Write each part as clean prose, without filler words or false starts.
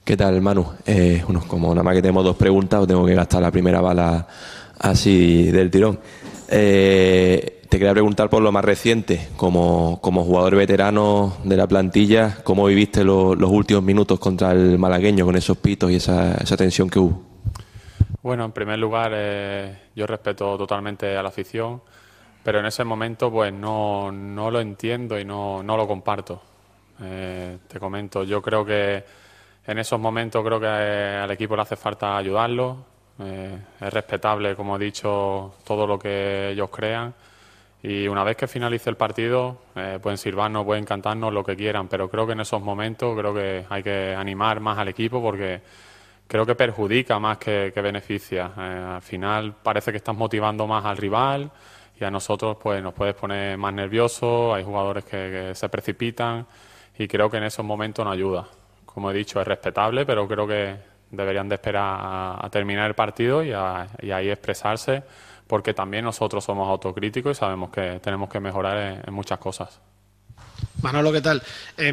¿Qué tal, Manu? Bueno, como nada más que tenemos dos preguntas, os tengo que gastar la primera bala así del tirón. Te quería preguntar por lo más reciente, como jugador veterano de la plantilla, ¿cómo viviste los últimos minutos contra el malagueño con esos pitos y esa tensión que hubo? Bueno, en primer lugar, yo respeto totalmente a la afición, pero en ese momento pues no lo entiendo y no lo comparto. Te comento, yo creo que en esos momentos creo que al equipo le hace falta ayudarlo. Es respetable, como he dicho, todo lo que ellos crean. Y una vez que finalice el partido, pueden silbarnos, pueden cantarnos lo que quieran, pero creo que en esos momentos creo que hay que animar más al equipo porque creo que perjudica más que beneficia. Al final parece que estás motivando más al rival y a nosotros pues nos puedes poner más nerviosos, hay jugadores que se precipitan y creo que en esos momentos no ayuda. Como he dicho, es respetable, pero creo que deberían de esperar a terminar el partido y ahí expresarse, porque también nosotros somos autocríticos y sabemos que tenemos que mejorar en muchas cosas. Manolo, ¿qué tal?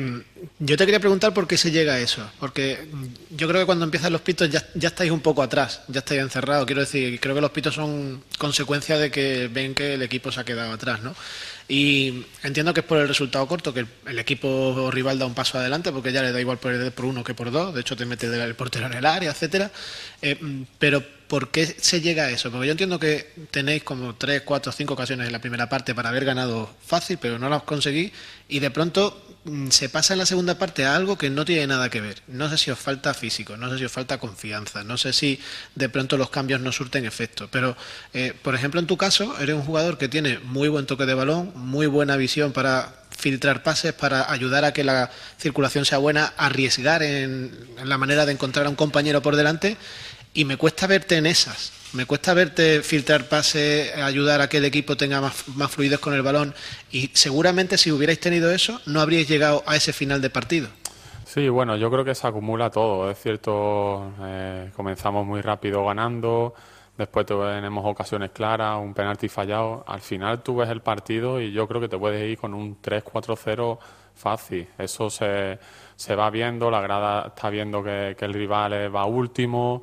Yo te quería preguntar por qué se llega a eso, porque yo creo que cuando empiezan los pitos ya estáis un poco atrás, ya estáis encerrados. Quiero decir, creo que los pitos son consecuencia de que ven que el equipo se ha quedado atrás, ¿no? Y entiendo que es por el resultado corto, que el equipo rival da un paso adelante, porque ya le da igual perder por uno que por dos, de hecho te mete el portero en el área, etcétera. Pero ¿por qué se llega a eso? Porque yo entiendo que tenéis como 3, 4, 5 ocasiones en la primera parte para haber ganado fácil, pero no las conseguís, y de pronto se pasa en la segunda parte a algo que no tiene nada que ver. No sé si os falta físico, no sé si os falta confianza, no sé si de pronto los cambios no surten efecto, pero por ejemplo en tu caso eres un jugador que tiene muy buen toque de balón, muy buena visión para filtrar pases, para ayudar a que la circulación sea buena, arriesgar en la manera de encontrar a un compañero por delante, y me cuesta verte en esas. Me cuesta verte filtrar pases, ayudar a que el equipo tenga más fluidez con el balón, y seguramente si hubierais tenido eso no habríais llegado a ese final de partido. Sí, bueno, yo creo que se acumula todo. Es cierto, comenzamos muy rápido ganando, después tenemos ocasiones claras, un penalti fallado. Al final tú ves el partido y yo creo que te puedes ir con un 3-4-0 fácil. Eso se va viendo, la grada está viendo que el rival va último,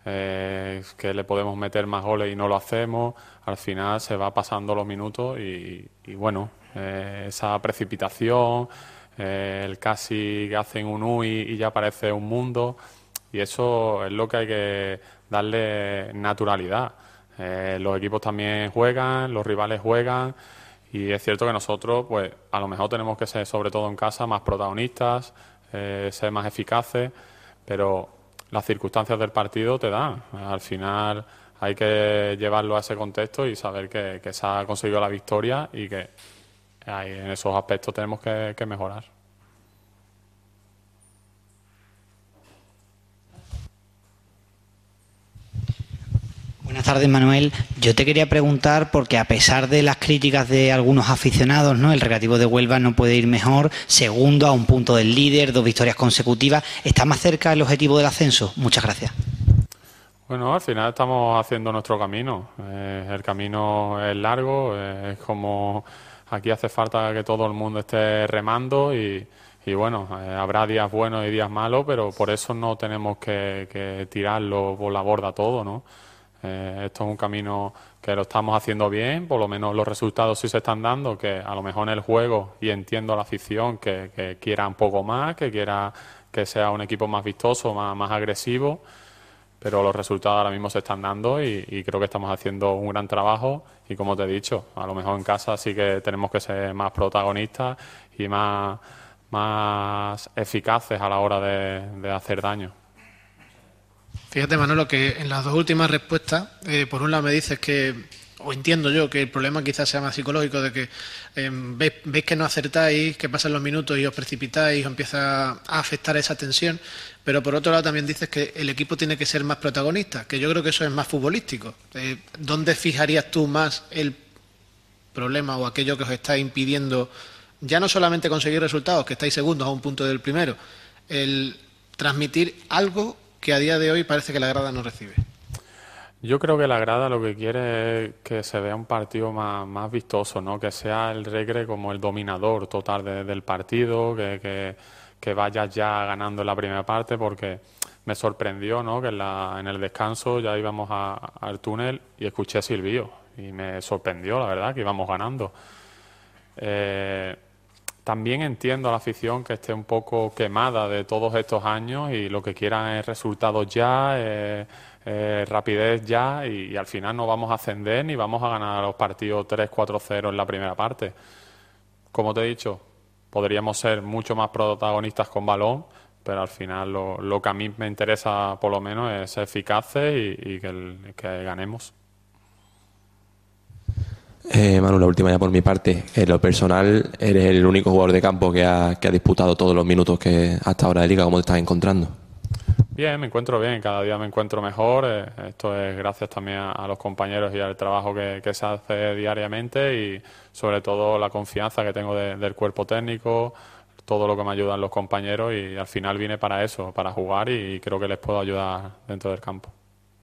que le podemos meter más goles y no lo hacemos. Al final se va pasando los minutos y bueno, esa precipitación, el casi que hacen un U y ya parece un mundo, y eso es lo que hay que darle naturalidad. Los equipos también juegan, los rivales juegan, y es cierto que nosotros, pues a lo mejor tenemos que ser, sobre todo en casa, más protagonistas, ser más eficaces, pero las circunstancias del partido te dan. Al final hay que llevarlo a ese contexto y saber que se ha conseguido la victoria y que en esos aspectos tenemos que mejorar. Buenas tardes, Manuel. Yo te quería preguntar porque a pesar de las críticas de algunos aficionados, ¿no? El Recreativo de Huelva no puede ir mejor, segundo a un punto del líder, 2 victorias consecutivas. ¿Está más cerca el objetivo del ascenso? Muchas gracias. Bueno, al final estamos haciendo nuestro camino. El camino es largo, es como aquí hace falta que todo el mundo esté remando y bueno, habrá días buenos y días malos, pero por eso no tenemos que tirarlo por la borda todo, ¿no? Esto es un camino que lo estamos haciendo bien, por lo menos los resultados sí se están dando, que a lo mejor en el juego, y entiendo a la afición que quiera un poco más, que quiera que sea un equipo más vistoso, más agresivo, pero los resultados ahora mismo se están dando y creo que estamos haciendo un gran trabajo y como te he dicho, a lo mejor en casa sí que tenemos que ser más protagonistas y más eficaces a la hora de hacer daño. Fíjate, Manolo, que en las dos últimas respuestas, por un lado me dices que, o entiendo yo, que el problema quizás sea más psicológico, de que veis que no acertáis, que pasan los minutos y os precipitáis, os empieza a afectar esa tensión, pero por otro lado también dices que el equipo tiene que ser más protagonista, que yo creo que eso es más futbolístico. ¿Dónde fijarías tú más el problema o aquello que os está impidiendo ya no solamente conseguir resultados, que estáis segundos a un punto del primero, el transmitir algo que a día de hoy parece que la grada no recibe? Yo creo que la grada lo que quiere es que se vea un partido más vistoso, ¿no? Que sea el Recre como el dominador total del partido, que vayas ya ganando en la primera parte, porque me sorprendió, ¿no?, que en el descanso ya íbamos al túnel y escuché silbido y me sorprendió, la verdad, que íbamos ganando. También entiendo a la afición que esté un poco quemada de todos estos años y lo que quieran es resultados ya, rapidez ya, y al final no vamos a ascender ni vamos a ganar los partidos 3-4-0 en la primera parte. Como te he dicho, podríamos ser mucho más protagonistas con balón, pero al final lo que a mí me interesa por lo menos es ser eficaces y que ganemos. Manu, la última ya por mi parte. En lo personal, eres el único jugador de campo que ha disputado todos los minutos que hasta ahora de liga. ¿Cómo te estás encontrando? Bien, me encuentro bien, cada día me encuentro mejor. Esto es gracias también a los compañeros y al trabajo que se hace diariamente, y sobre todo la confianza que tengo del cuerpo técnico, todo lo que me ayudan los compañeros, y al final vine para eso, para jugar, y creo que les puedo ayudar dentro del campo.